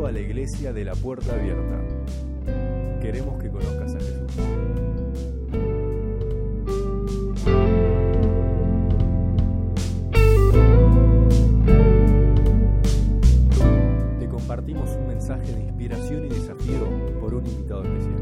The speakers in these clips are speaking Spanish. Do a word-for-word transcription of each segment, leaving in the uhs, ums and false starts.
Bienvenido a la Iglesia de la Puerta Abierta. Queremos que conozcas a Jesús. Te compartimos un mensaje de inspiración y desafío por un invitado especial.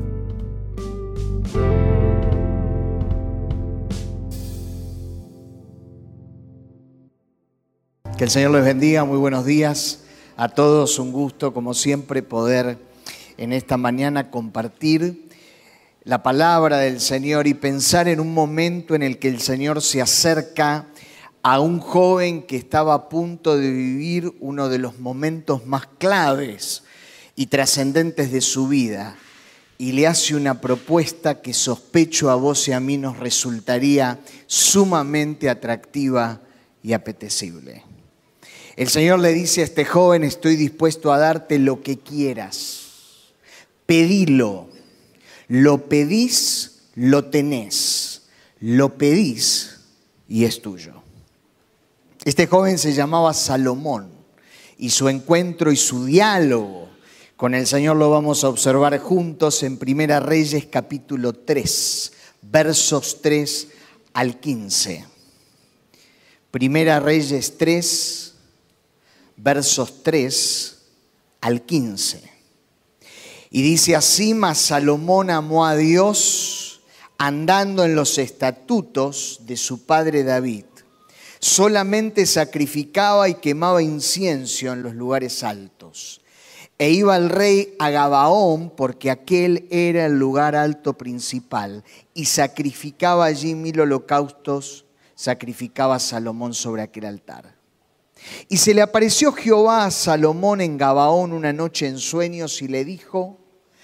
Que el Señor les bendiga, muy buenos días a todos, un gusto como siempre poder en esta mañana compartir la palabra del Señor y pensar en un momento en el que el Señor se acerca a un joven que estaba a punto de vivir uno de los momentos más claves y trascendentes de su vida y le hace una propuesta que sospecho a vos y a mí nos resultaría sumamente atractiva y apetecible. El Señor le dice a este joven: estoy dispuesto a darte lo que quieras. Pedilo. Lo pedís, lo tenés. Lo pedís y es tuyo. Este joven se llamaba Salomón y su encuentro y su diálogo con el Señor lo vamos a observar juntos en Primera Reyes capítulo tres, versos tres al quince. Primera Reyes tres, versos tres al quince. Y dice así: mas Salomón amó a Dios andando en los estatutos de su padre David. Solamente sacrificaba y quemaba incienso en los lugares altos. E iba el rey a Gabaón, porque aquel era el lugar alto principal, y sacrificaba allí mil holocaustos, sacrificaba Salomón sobre aquel altar. Y se le apareció Jehová a Salomón en Gabaón una noche en sueños y le dijo: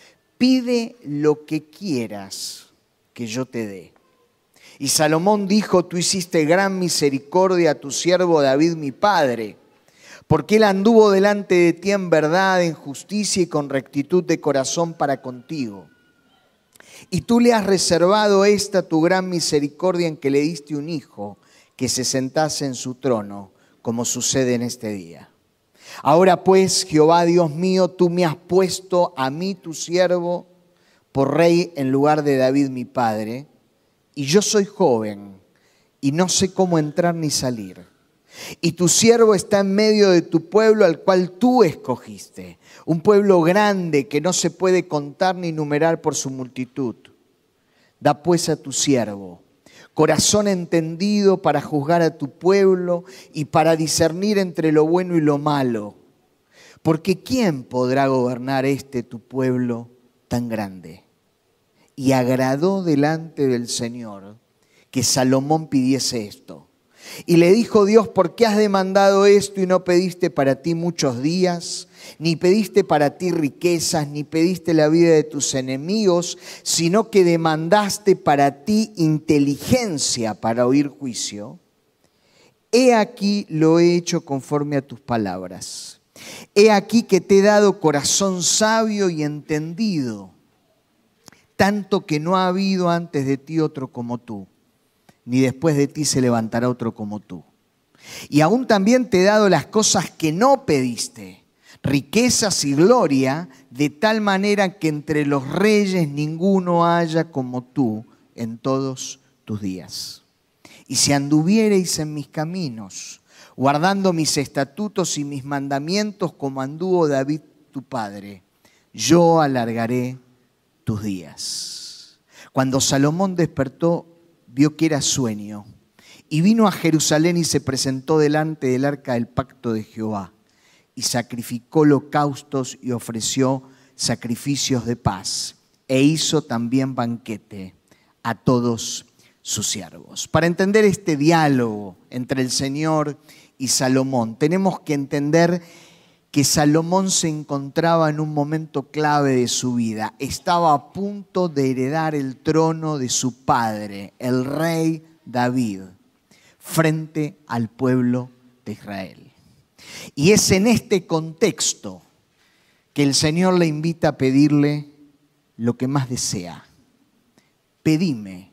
pide lo que quieras que yo te dé. Y Salomón dijo: tú hiciste gran misericordia a tu siervo David mi padre, porque él anduvo delante de ti en verdad, en justicia y con rectitud de corazón para contigo. Y tú le has reservado esta tu gran misericordia en que le diste un hijo que se sentase en su trono, como sucede en este día. Ahora pues, Jehová Dios mío, tú me has puesto a mí, tu siervo, por rey en lugar de David mi padre, y yo soy joven y no sé cómo entrar ni salir. Y tu siervo está en medio de tu pueblo al cual tú escogiste, un pueblo grande que no se puede contar ni numerar por su multitud. Da pues a tu siervo corazón entendido para juzgar a tu pueblo y para discernir entre lo bueno y lo malo. Porque ¿quién podrá gobernar este tu pueblo tan grande? Y agradó delante del Señor que Salomón pidiese esto. Y le dijo Dios: ¿por qué has demandado esto y no pediste para ti muchos días? Ni pediste para ti riquezas, ni pediste la vida de tus enemigos, sino que demandaste para ti inteligencia para oír juicio. He aquí lo he hecho conforme a tus palabras. He aquí que te he dado corazón sabio y entendido, tanto que no ha habido antes de ti otro como tú, ni después de ti se levantará otro como tú. Y aún también te he dado las cosas que no pediste, riquezas y gloria, de tal manera que entre los reyes ninguno haya como tú en todos tus días. Y si anduviereis en mis caminos, guardando mis estatutos y mis mandamientos como anduvo David tu padre, yo alargaré tus días. Cuando Salomón despertó, vio que era sueño, y vino a Jerusalén y se presentó delante del arca del pacto de Jehová, y sacrificó holocaustos y ofreció sacrificios de paz, e hizo también banquete a todos sus siervos. Para entender este diálogo entre el Señor y Salomón, tenemos que entender que Salomón se encontraba en un momento clave de su vida. Estaba a punto de heredar el trono de su padre, el rey David, frente al pueblo de Israel. Y es en este contexto que el Señor le invita a pedirle lo que más desea. Pedime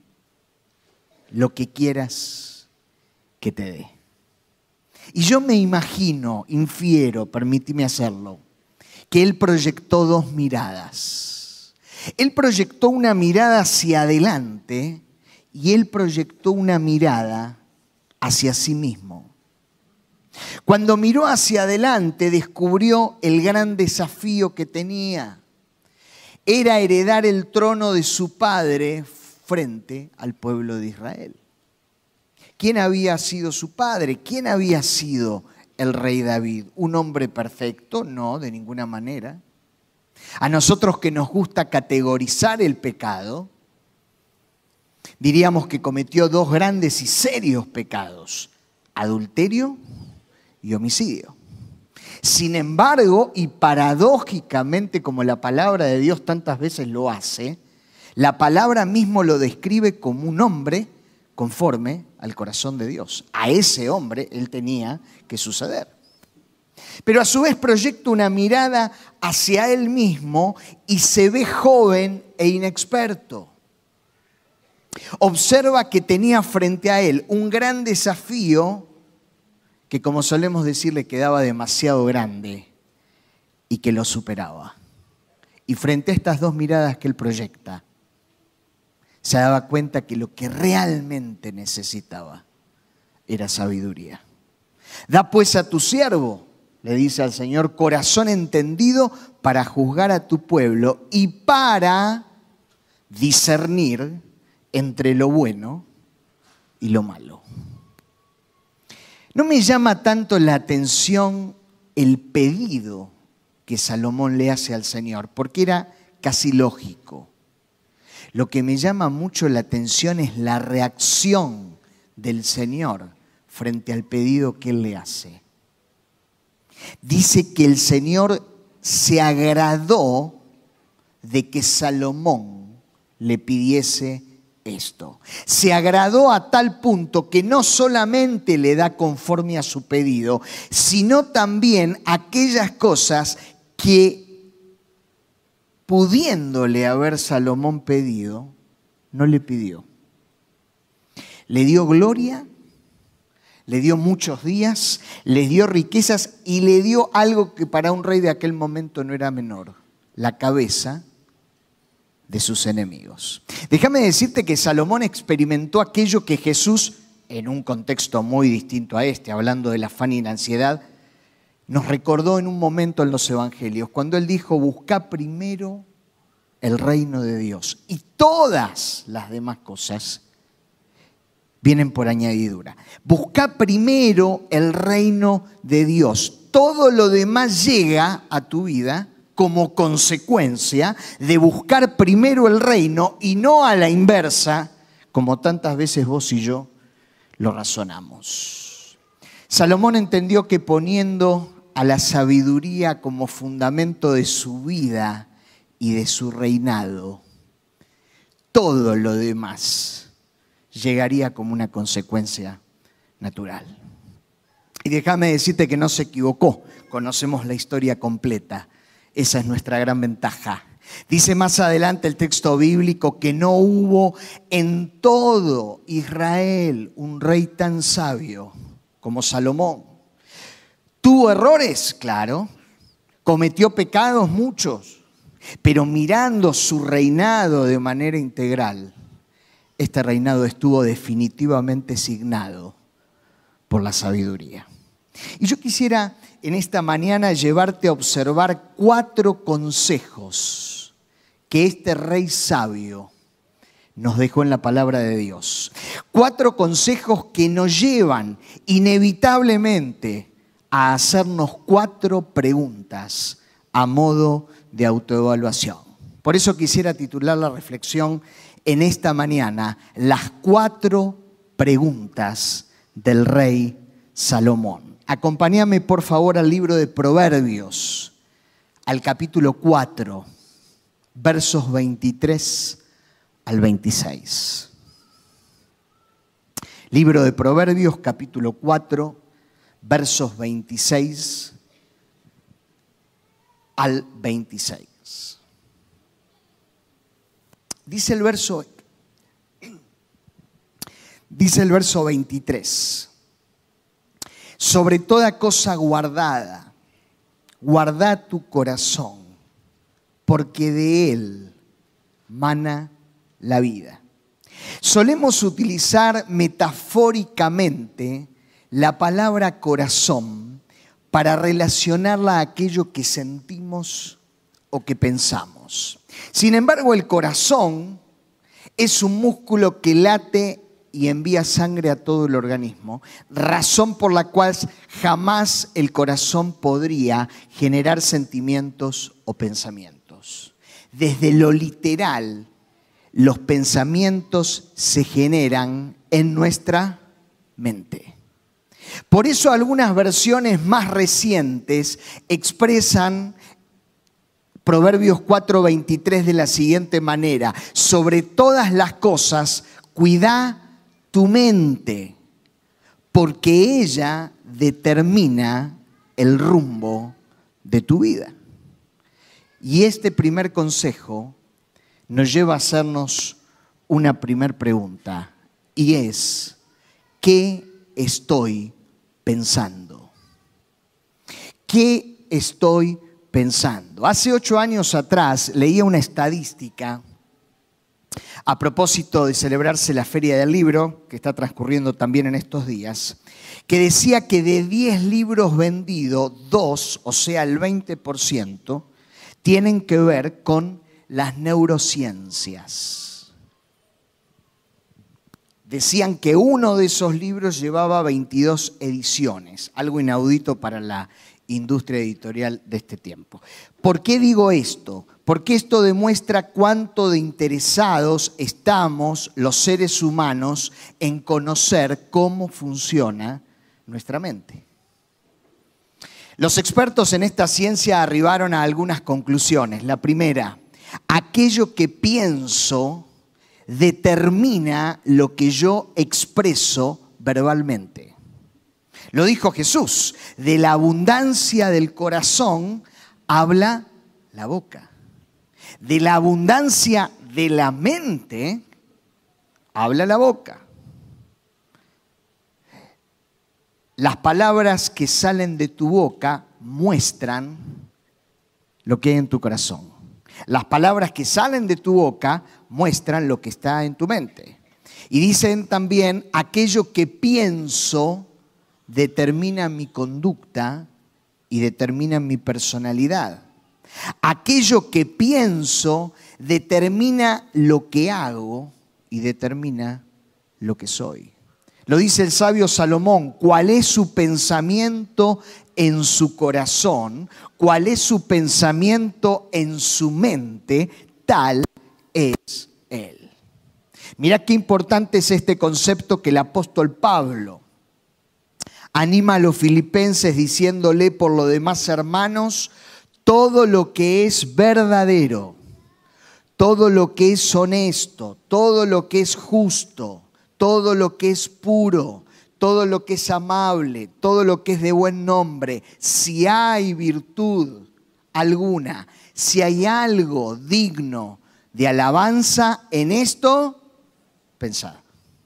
lo que quieras que te dé. Y yo me imagino, infiero, permíteme hacerlo, que él proyectó dos miradas. Él proyectó una mirada hacia adelante y él proyectó una mirada hacia sí mismo. Cuando miró hacia adelante, descubrió el gran desafío que tenía. Era heredar el trono de su padre frente al pueblo de Israel. ¿Quién había sido su padre? ¿Quién había sido el rey David? ¿Un hombre perfecto? No, de ninguna manera. A nosotros que nos gusta categorizar el pecado, diríamos que cometió dos grandes y serios pecados: adulterio y homicidio. Sin embargo, y paradójicamente, como la palabra de Dios tantas veces lo hace, la palabra mismo lo describe como un hombre conforme al corazón de Dios. A ese hombre él tenía que suceder. Pero a su vez proyecta una mirada hacia él mismo y se ve joven e inexperto. Observa que tenía frente a él un gran desafío que, como solemos decir, le quedaba demasiado grande y que lo superaba. Y frente a estas dos miradas que él proyecta, se daba cuenta que lo que realmente necesitaba era sabiduría. Da pues a tu siervo, le dice al Señor, corazón entendido para juzgar a tu pueblo y para discernir entre lo bueno y lo malo. No me llama tanto la atención el pedido que Salomón le hace al Señor, porque era casi lógico. Lo que me llama mucho la atención es la reacción del Señor frente al pedido que Él le hace. Dice que el Señor se agradó de que Salomón le pidiese esto. Se agradó a tal punto que no solamente le da conforme a su pedido, sino también aquellas cosas que, pudiéndole haber Salomón pedido, no le pidió. Le dio gloria, le dio muchos días, le dio riquezas y le dio algo que para un rey de aquel momento no era menor: la cabeza de sus enemigos. Déjame decirte que Salomón experimentó aquello que Jesús, en un contexto muy distinto a este, hablando del afán y la ansiedad, nos recordó en un momento en los evangelios, cuando él dijo: busca primero el reino de Dios y todas las demás cosas vienen por añadidura. Busca primero el reino de Dios. Todo lo demás llega a tu vida como consecuencia de buscar primero el reino y no a la inversa, como tantas veces vos y yo lo razonamos. Salomón entendió que poniendo a la sabiduría como fundamento de su vida y de su reinado, todo lo demás llegaría como una consecuencia natural. Y déjame decirte que no se equivocó, conocemos la historia completa. Esa es nuestra gran ventaja. Dice más adelante el texto bíblico que no hubo en todo Israel un rey tan sabio como Salomón. ¿Tuvo errores? Claro. ¿Cometió pecados? Muchos. Pero mirando su reinado de manera integral, este reinado estuvo definitivamente signado por la sabiduría. Y yo quisiera en esta mañana llevarte a observar cuatro consejos que este rey sabio nos dejó en la palabra de Dios. Cuatro consejos que nos llevan inevitablemente a hacernos cuatro preguntas a modo de autoevaluación. Por eso quisiera titular la reflexión en esta mañana: las cuatro preguntas del rey Salomón. Acompáñame por favor al libro de Proverbios, al capítulo cuatro, versos veintitrés al veintiséis. Libro de Proverbios, capítulo cuatro, versos veintiséis al veintiséis. Dice el verso, dice el verso veintitrés. Sobre toda cosa guardada, guarda tu corazón, porque de él mana la vida. Solemos utilizar metafóricamente la palabra corazón para relacionarla a aquello que sentimos o que pensamos. Sin embargo, el corazón es un músculo que late y envía sangre a todo el organismo, razón por la cual jamás el corazón podría generar sentimientos o pensamientos. Desde lo literal, los pensamientos se generan en nuestra mente. Por eso algunas versiones más recientes expresan Proverbios cuatro veintitrés de la siguiente manera: sobre todas las cosas, cuida tu mente, porque ella determina el rumbo de tu vida. Y este primer consejo nos lleva a hacernos una primer pregunta, y es: ¿qué estoy pensando? ¿Qué estoy pensando? Hace ocho años atrás leía una estadística a propósito de celebrarse la Feria del Libro, que está transcurriendo también en estos días, que decía que de diez libros vendidos, dos, o sea el veinte por ciento, tienen que ver con las neurociencias. Decían que uno de esos libros llevaba veintidós ediciones, algo inaudito para la industria editorial de este tiempo. ¿Por qué digo esto? Porque esto demuestra cuánto de interesados estamos los seres humanos en conocer cómo funciona nuestra mente. Los expertos en esta ciencia arribaron a algunas conclusiones. La primera: aquello que pienso determina lo que yo expreso verbalmente. Lo dijo Jesús: de la abundancia del corazón habla la boca. De la abundancia de la mente habla la boca. Las palabras que salen de tu boca muestran lo que hay en tu corazón. Las palabras que salen de tu boca muestran lo que está en tu mente. Y dicen también: aquello que pienso determina mi conducta y determina mi personalidad. Aquello que pienso determina lo que hago y determina lo que soy. Lo dice el sabio Salomón: cuál es su pensamiento en su corazón, cuál es su pensamiento en su mente, tal es él. Mira qué importante es este concepto que el apóstol Pablo anima a los filipenses diciéndole: por lo demás, hermanos, todo lo que es verdadero, todo lo que es honesto, todo lo que es justo, todo lo que es puro, todo lo que es amable, todo lo que es de buen nombre, si hay virtud alguna, si hay algo digno de alabanza, en esto pensad.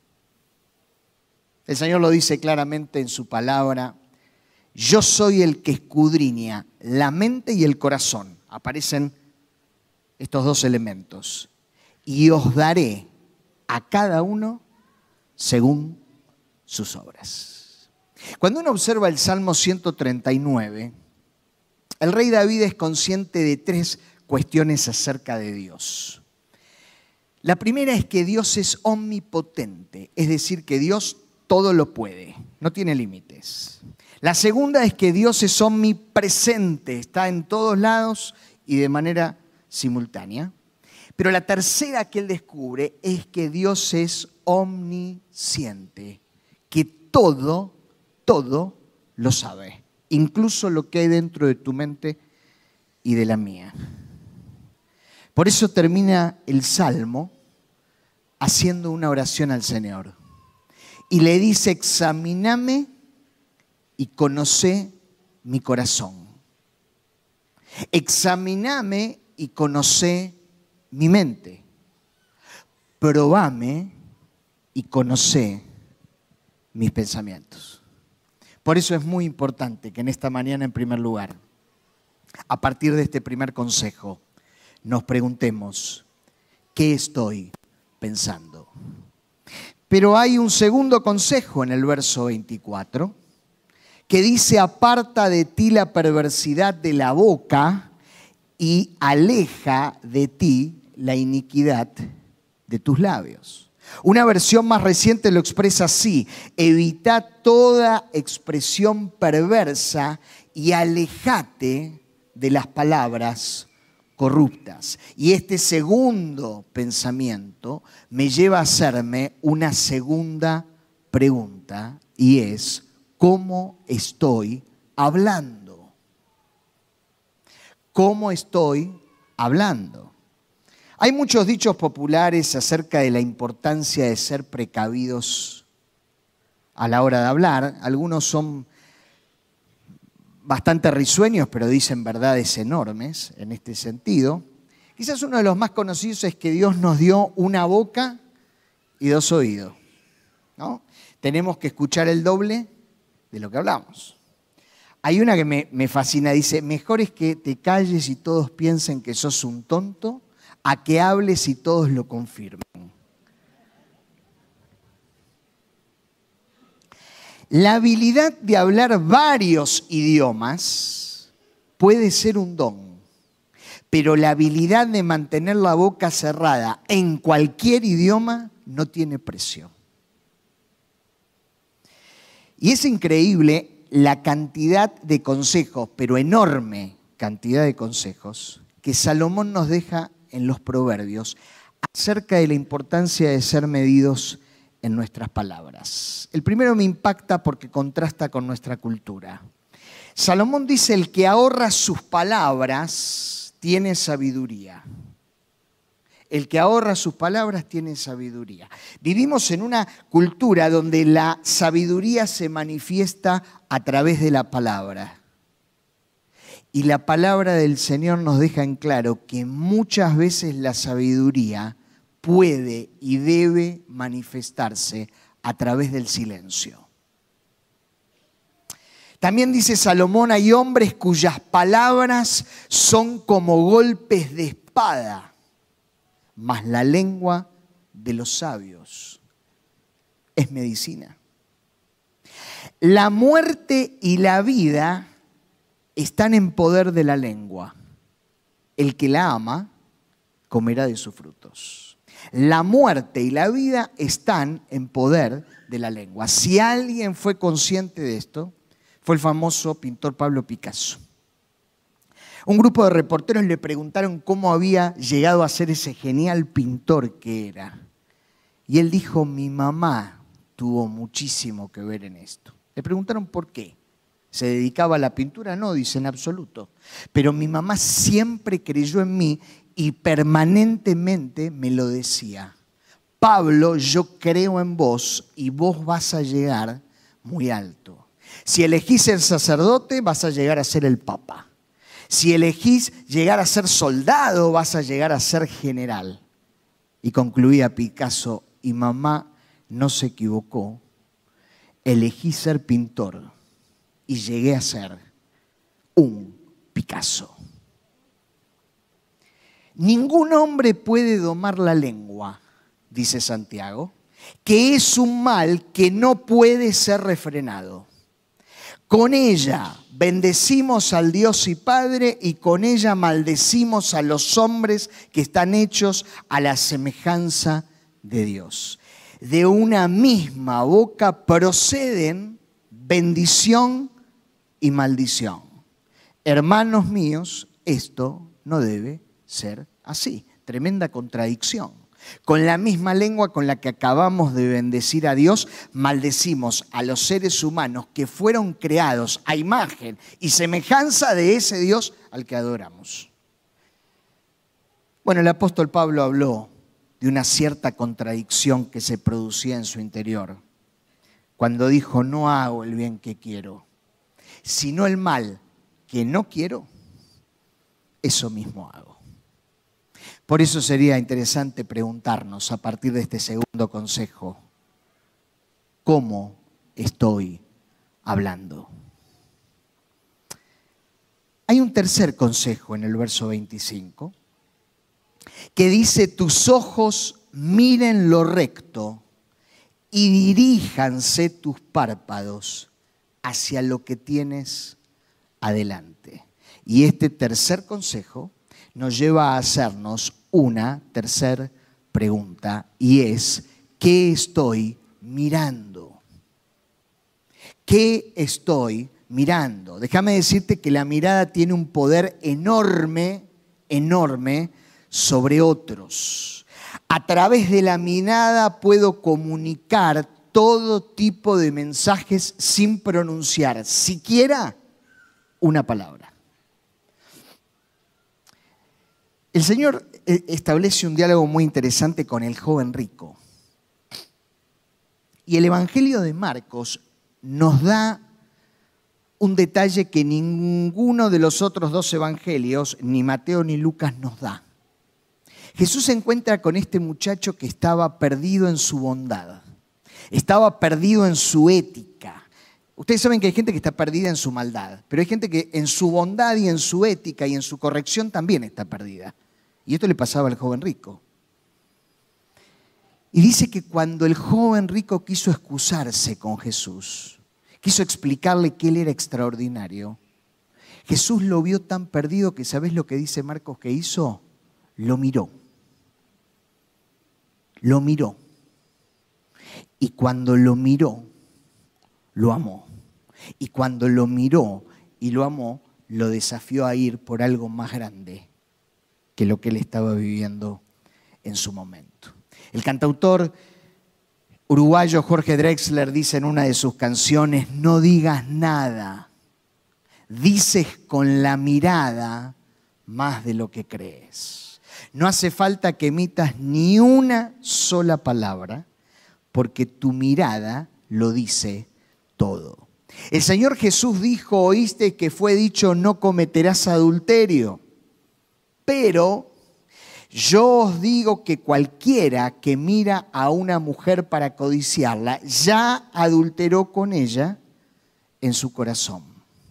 El Señor lo dice claramente en su palabra: yo soy el que escudriña la mente y el corazón. Aparecen estos dos elementos. Y os daré a cada uno según sus obras. Cuando uno observa el Salmo ciento treinta y nueve, el rey David es consciente de tres cuestiones acerca de Dios. La primera es que Dios es omnipotente, es decir, que Dios todo lo puede, no tiene límites. La segunda es que Dios es omnipresente, está en todos lados y de manera simultánea. Pero la tercera que él descubre es que Dios es omnisciente, que todo, todo lo sabe, incluso lo que hay dentro de tu mente y de la mía. Por eso termina el Salmo haciendo una oración al Señor y le dice: examíname y conocé mi corazón. Examíname y conocé mi mente. Probame y conocé mis pensamientos. Por eso es muy importante que en esta mañana, en primer lugar, a partir de este primer consejo, nos preguntemos, ¿qué estoy pensando? Pero hay un segundo consejo en el verso veinticuatro, que dice, aparta de ti la perversidad de la boca y aleja de ti la iniquidad de tus labios. Una versión más reciente lo expresa así, evita toda expresión perversa y alejate de las palabras corruptas. Y este segundo pensamiento me lleva a hacerme una segunda pregunta y es, ¿cómo estoy hablando? ¿Cómo estoy hablando? Hay muchos dichos populares acerca de la importancia de ser precavidos a la hora de hablar. Algunos son bastante risueños, pero dicen verdades enormes en este sentido. Quizás uno de los más conocidos es que Dios nos dio una boca y dos oídos, ¿no? Tenemos que escuchar el doble de lo que hablamos. Hay una que me, me fascina, dice, mejor es que te calles y todos piensen que sos un tonto, a que hables y todos lo confirmen. La habilidad de hablar varios idiomas puede ser un don, pero la habilidad de mantener la boca cerrada en cualquier idioma no tiene precio. Y es increíble la cantidad de consejos, pero enorme cantidad de consejos, que Salomón nos deja en los proverbios acerca de la importancia de ser medidos en nuestras palabras. El primero me impacta porque contrasta con nuestra cultura. Salomón dice, el que ahorra sus palabras tiene sabiduría. El que ahorra sus palabras tiene sabiduría. Vivimos en una cultura donde la sabiduría se manifiesta a través de la palabra. Y la palabra del Señor nos deja en claro que muchas veces la sabiduría puede y debe manifestarse a través del silencio. También dice Salomón, hay hombres cuyas palabras son como golpes de espada, mas la lengua de los sabios es medicina. La muerte y la vida están en poder de la lengua. El que la ama comerá de sus frutos. La muerte y la vida están en poder de la lengua. Si alguien fue consciente de esto, fue el famoso pintor Pablo Picasso. Un grupo de reporteros le preguntaron cómo había llegado a ser ese genial pintor que era. Y él dijo, mi mamá tuvo muchísimo que ver en esto. Le preguntaron por qué. ¿Se dedicaba a la pintura? No, dice, en absoluto. Pero mi mamá siempre creyó en mí y permanentemente me lo decía. Pablo, yo creo en vos y vos vas a llegar muy alto. Si elegís ser sacerdote, vas a llegar a ser el papa. Si elegís llegar a ser soldado, vas a llegar a ser general. Y concluía Picasso, y mamá no se equivocó, elegí ser pintor y llegué a ser un Picasso. Ningún hombre puede domar la lengua, dice Santiago, que es un mal que no puede ser refrenado. Con ella bendecimos al Dios y Padre y con ella maldecimos a los hombres que están hechos a la semejanza de Dios. De una misma boca proceden bendición y maldición. Hermanos míos, esto no debe ser así. Tremenda contradicción. Con la misma lengua con la que acabamos de bendecir a Dios, maldecimos a los seres humanos que fueron creados a imagen y semejanza de ese Dios al que adoramos. Bueno, el apóstol Pablo habló de una cierta contradicción que se producía en su interior cuando dijo, no hago el bien que quiero, sino el mal que no quiero, eso mismo hago. Por eso sería interesante preguntarnos a partir de este segundo consejo, ¿cómo estoy hablando? Hay un tercer consejo en el verso veinticinco, que dice: tus ojos miren lo recto y diríjanse tus párpados hacia lo que tienes adelante. Y este tercer consejo nos lleva a hacernos una tercera pregunta, y es: ¿qué estoy mirando? ¿Qué estoy mirando? Déjame decirte que la mirada tiene un poder enorme, enorme sobre otros. A través de la mirada puedo comunicar todo tipo de mensajes sin pronunciar siquiera una palabra. El Señor establece un diálogo muy interesante con el joven rico. Y el Evangelio de Marcos nos da un detalle que ninguno de los otros dos evangelios, ni Mateo ni Lucas, nos da. Jesús se encuentra con este muchacho que estaba perdido en su bondad, estaba perdido en su ética. Ustedes saben que hay gente que está perdida en su maldad, pero hay gente que en su bondad y en su ética y en su corrección también está perdida. Y esto le pasaba al joven rico. Y dice que cuando el joven rico quiso excusarse con Jesús, quiso explicarle que él era extraordinario, Jesús lo vio tan perdido que, ¿sabés lo que dice Marcos que hizo? Lo miró. Lo miró. Y cuando lo miró, lo amó. Y cuando lo miró y lo amó, lo desafió a ir por algo más grande que lo que él estaba viviendo en su momento. El cantautor uruguayo Jorge Drexler dice en una de sus canciones: no digas nada, dices con la mirada más de lo que crees. No hace falta que emitas ni una sola palabra, porque tu mirada lo dice todo. El Señor Jesús dijo: oíste que fue dicho, no cometerás adulterio. Pero yo os digo que cualquiera que mira a una mujer para codiciarla, ya adulteró con ella en su corazón.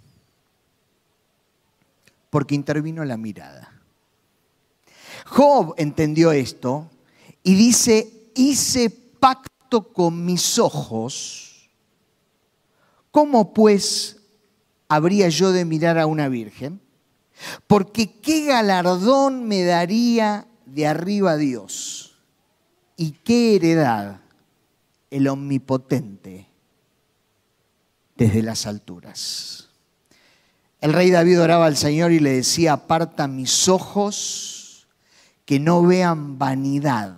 Porque intervino la mirada. Job entendió esto y dice: hice pacto con mis ojos, ¿cómo pues habría yo de mirar a una virgen? Porque qué galardón me daría de arriba Dios, y qué heredad el Omnipotente desde las alturas. El rey David oraba al Señor y le decía: aparta mis ojos que no vean vanidad,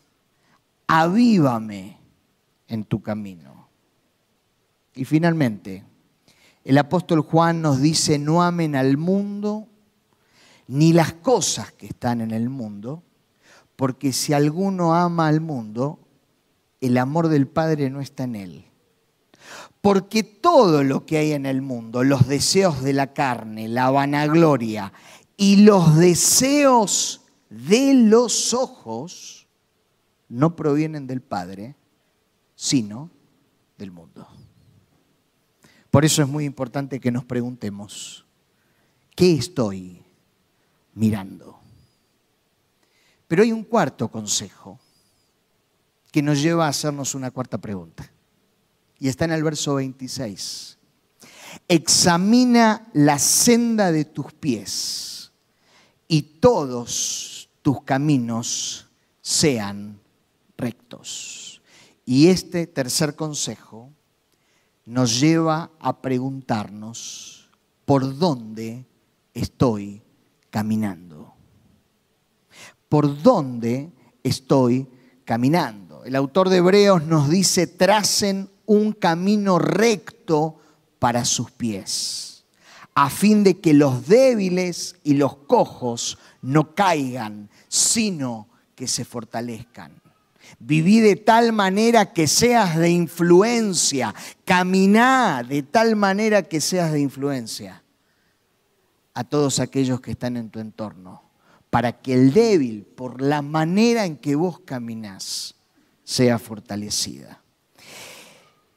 avívame en tu camino. Y finalmente, el apóstol Juan nos dice: no amen al mundo ni las cosas que están en el mundo, porque si alguno ama al mundo, el amor del Padre no está en él. Porque todo lo que hay en el mundo, los deseos de la carne, la vanagloria y los deseos de los ojos, no provienen del Padre, sino del mundo. Por eso es muy importante que nos preguntemos: ¿qué estoy mirando? Pero hay un cuarto consejo que nos lleva a hacernos una cuarta pregunta. Y está en el verso veintiséis. Examina la senda de tus pies y todos tus caminos sean rectos. Y este tercer consejo nos lleva a preguntarnos: ¿por dónde estoy caminando? ¿Por dónde estoy caminando? El autor de Hebreos nos dice: tracen un camino recto para sus pies, a fin de que los débiles y los cojos no caigan, sino que se fortalezcan. Viví de tal manera que seas de influencia. Caminá de tal manera que seas de influencia a todos aquellos que están en tu entorno, para que el débil, por la manera en que vos caminás, sea fortalecida.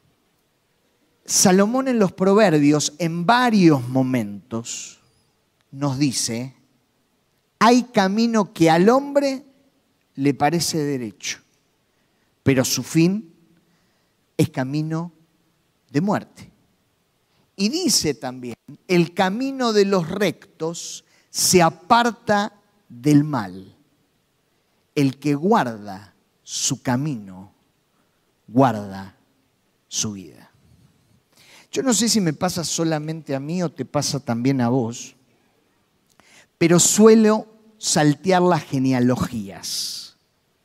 Salomón en los Proverbios, en varios momentos, nos dice, hay camino que al hombre le parece derecho, pero su fin es camino de muerte. Y dice también, el camino de los rectos se aparta del mal. El que guarda su camino, guarda su vida. Yo no sé si me pasa solamente a mí o te pasa también a vos, pero suelo saltear las genealogías.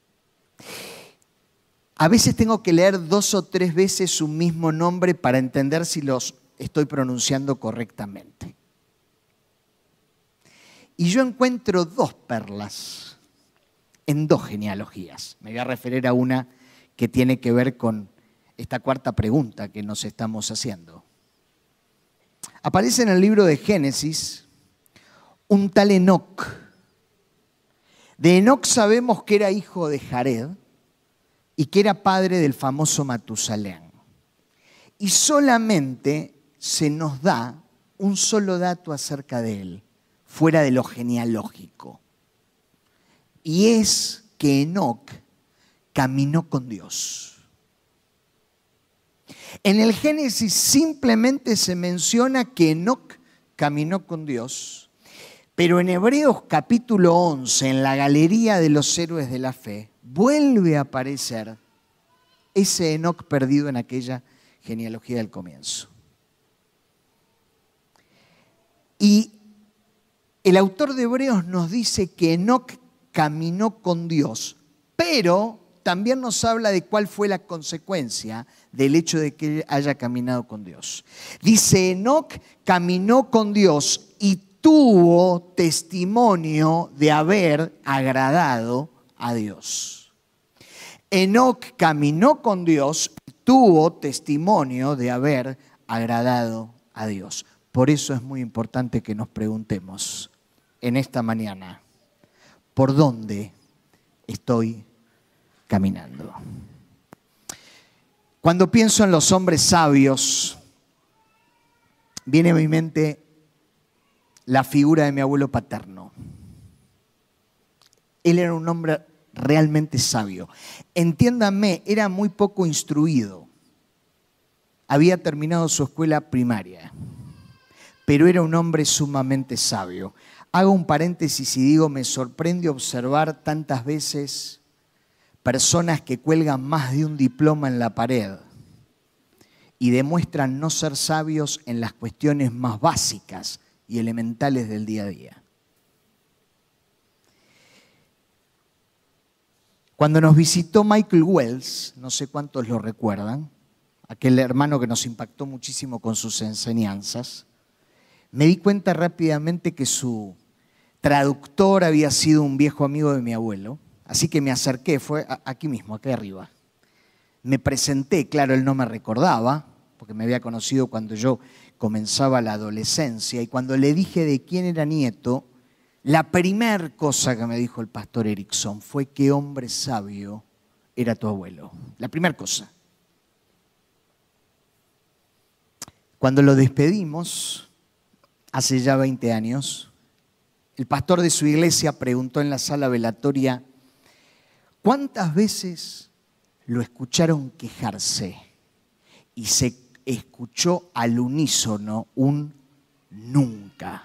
A veces tengo que leer dos o tres veces un mismo nombre para entender si los estoy pronunciando correctamente. Y yo encuentro dos perlas en dos genealogías. Me voy a referir a una que tiene que ver con esta cuarta pregunta que nos estamos haciendo. Aparece en el libro de Génesis un tal Enoc. De Enoc sabemos que era hijo de Jared y que era padre del famoso Matusalén. Y solamente se nos da un solo dato acerca de él, fuera de lo genealógico. Y es que Enoc caminó con Dios. En el Génesis simplemente se menciona que Enoc caminó con Dios, pero en Hebreos capítulo once, en la galería de los héroes de la fe, vuelve a aparecer ese Enoc perdido en aquella genealogía del comienzo. Y el autor de Hebreos nos dice que Enoc caminó con Dios, pero también nos habla de cuál fue la consecuencia del hecho de que él haya caminado con Dios. Dice, Enoc caminó con Dios y tuvo testimonio de haber agradado a Dios. Enoc caminó con Dios y tuvo testimonio de haber agradado a Dios. Por eso es muy importante que nos preguntemos en esta mañana, ¿por dónde estoy caminando? Cuando pienso en los hombres sabios, viene a mi mente la figura de mi abuelo paterno. Él era un hombre realmente sabio. Entiéndanme, era muy poco instruido. Había terminado su escuela primaria, pero era un hombre sumamente sabio. Hago un paréntesis y digo, me sorprende observar tantas veces personas que cuelgan más de un diploma en la pared y demuestran no ser sabios en las cuestiones más básicas y elementales del día a día. Cuando nos visitó Michael Wells, no sé cuántos lo recuerdan, aquel hermano que nos impactó muchísimo con sus enseñanzas, me di cuenta rápidamente que su traductor había sido un viejo amigo de mi abuelo, así que me acerqué, fue aquí mismo, aquí arriba. Me presenté, claro, él no me recordaba, porque me había conocido cuando yo comenzaba la adolescencia, y cuando le dije de quién era nieto, la primera cosa que me dijo el pastor Erickson fue qué hombre sabio era tu abuelo. La primera cosa. Cuando lo despedimos, hace ya veinte años, el pastor de su iglesia preguntó en la sala velatoria, ¿cuántas veces lo escucharon quejarse? Y se escuchó al unísono un nunca.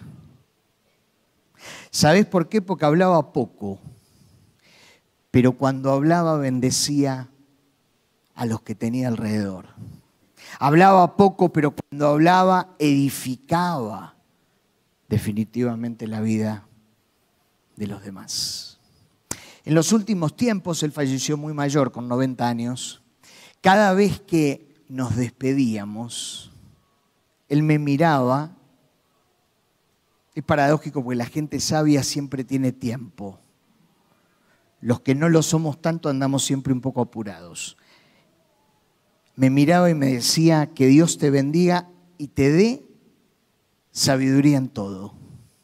¿Sabés por qué? Porque hablaba poco, pero cuando hablaba bendecía a los que tenía alrededor. Hablaba poco, pero cuando hablaba edificaba definitivamente la vida de los demás. En los últimos tiempos, él falleció muy mayor, con noventa años. Cada vez que nos despedíamos, él me miraba. Es paradójico porque la gente sabia siempre tiene tiempo. Los que no lo somos tanto andamos siempre un poco apurados. Me miraba y me decía que Dios te bendiga y te dé sabiduría en todo.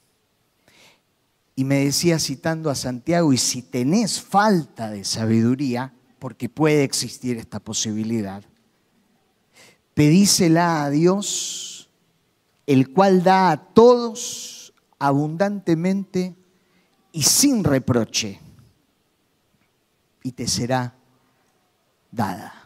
Y me decía citando a Santiago, y si tenés falta de sabiduría, porque puede existir esta posibilidad, pedísela a Dios, el cual da a todos abundantemente y sin reproche, y te será dada.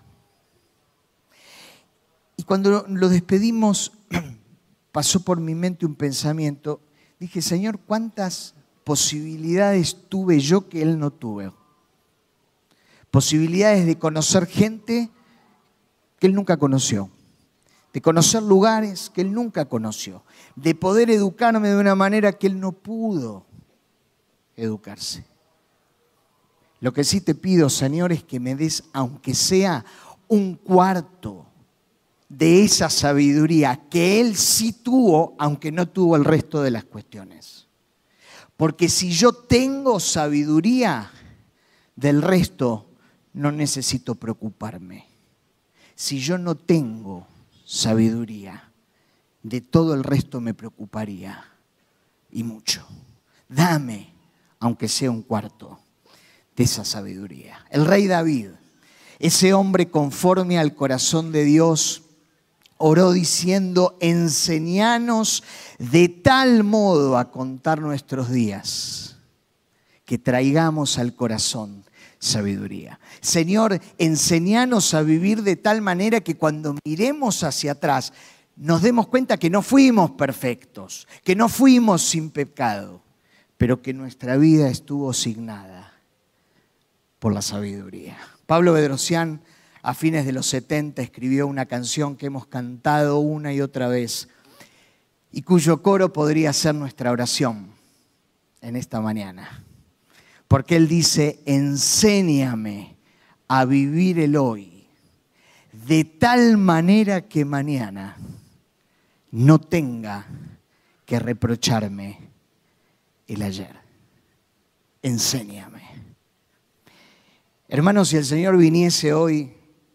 Y cuando lo despedimos, pasó por mi mente un pensamiento. Dije, Señor, ¿cuántas posibilidades tuve yo que Él no tuvo? Posibilidades de conocer gente que Él nunca conoció, de conocer lugares que Él nunca conoció, de poder educarme de una manera que Él no pudo educarse. Lo que sí te pido, Señor, es que me des, aunque sea un cuarto de esa sabiduría que Él sí tuvo, aunque no tuvo el resto de las cuestiones. Porque si yo tengo sabiduría, del resto no necesito preocuparme. Si yo no tengo sabiduría, de todo el resto me preocuparía, y mucho. Dame, aunque sea un cuarto, de esa sabiduría. El rey David, ese hombre conforme al corazón de Dios, oró diciendo, enseñanos de tal modo a contar nuestros días, que traigamos al corazón sabiduría. Señor, enseñanos a vivir de tal manera que cuando miremos hacia atrás, nos demos cuenta que no fuimos perfectos, que no fuimos sin pecado, pero que nuestra vida estuvo signada por la sabiduría. Pablo Bedrosian, a fines de los setenta, escribió una canción que hemos cantado una y otra vez y cuyo coro podría ser nuestra oración en esta mañana. Porque él dice, enséñame a vivir el hoy de tal manera que mañana no tenga que reprocharme el ayer. Enséñame. Hermanos, si el Señor viniese hoy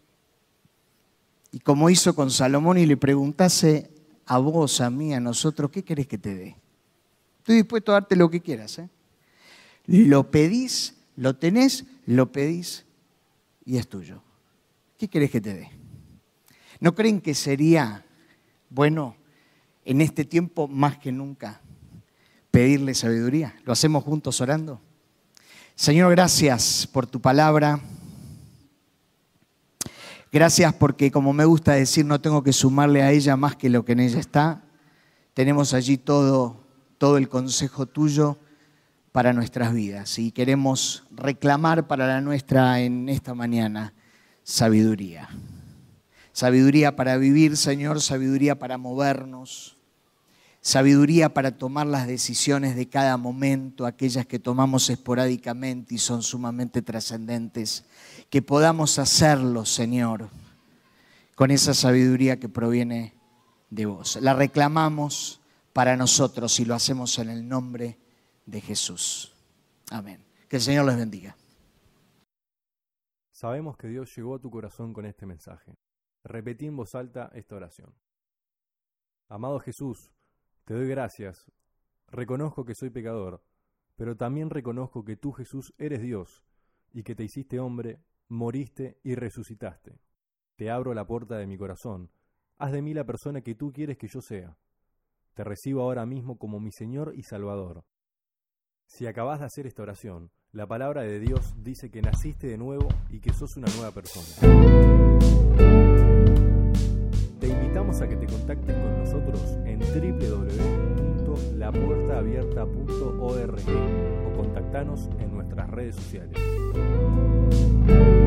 y como hizo con Salomón y le preguntase a vos, a mí, a nosotros, ¿qué querés que te dé? Estoy dispuesto a darte lo que quieras, ¿eh? Lo pedís, lo tenés, lo pedís y es tuyo. ¿Qué querés que te dé? ¿No creen que sería bueno en este tiempo más que nunca pedirle sabiduría? ¿Lo hacemos juntos orando? Señor, gracias por tu palabra. Gracias porque, como me gusta decir, no tengo que sumarle a ella más que lo que en ella está. Tenemos allí todo, todo el consejo tuyo para nuestras vidas y queremos reclamar para la nuestra en esta mañana sabiduría. Sabiduría para vivir, Señor, sabiduría para movernos, sabiduría para tomar las decisiones de cada momento, aquellas que tomamos esporádicamente y son sumamente trascendentes, que podamos hacerlo, Señor, con esa sabiduría que proviene de vos. La reclamamos para nosotros y lo hacemos en el nombre de Jesús. Amén. Que el Señor les bendiga. Sabemos que Dios llegó a tu corazón con este mensaje. Repetí en voz alta esta oración. Amado Jesús, te doy gracias. Reconozco que soy pecador, pero también reconozco que tú, Jesús, eres Dios y que te hiciste hombre, moriste y resucitaste. Te abro la puerta de mi corazón. Haz de mí la persona que tú quieres que yo sea. Te recibo ahora mismo como mi Señor y Salvador. Si acabas de hacer esta oración, la palabra de Dios dice que naciste de nuevo y que sos una nueva persona. Te invitamos a que te contactes con nosotros en doble u doble u doble u punto la puerta abierta punto org o contactanos en nuestras redes sociales.